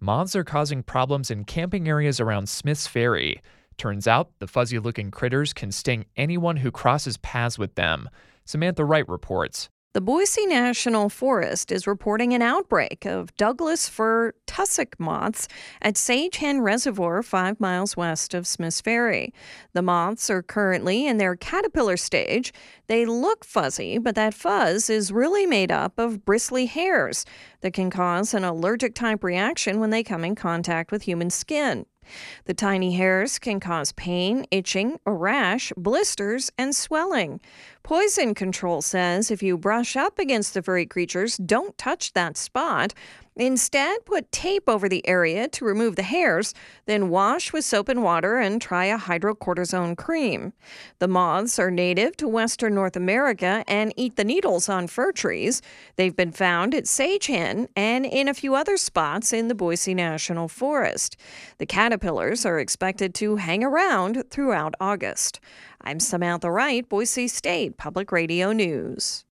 Moths are causing problems in camping areas around Smith's Ferry. Turns out the fuzzy looking critters can sting anyone who crosses paths with them. Samantha Wright reports. The Boise National Forest is reporting an outbreak of Douglas fir tussock moths at Sage Hen Reservoir 5 miles west of Smiths Ferry. The moths are currently in their caterpillar stage. They look fuzzy, but that fuzz is really made up of bristly hairs that can cause an allergic type reaction when they come in contact with human skin. The tiny hairs can cause pain, itching, a rash, blisters, and swelling. Poison Control says if you brush up against the furry creatures, don't touch that spot. Instead, put tape over the area to remove the hairs, then wash with soap and water and try a hydrocortisone cream. The moths are native to western North America and eat the needles on fir trees. They've been found at Sage Hen and in a few other spots in the Boise National Forest. The caterpillars are expected to hang around throughout August. I'm Samantha Wright, Boise State Public Radio News.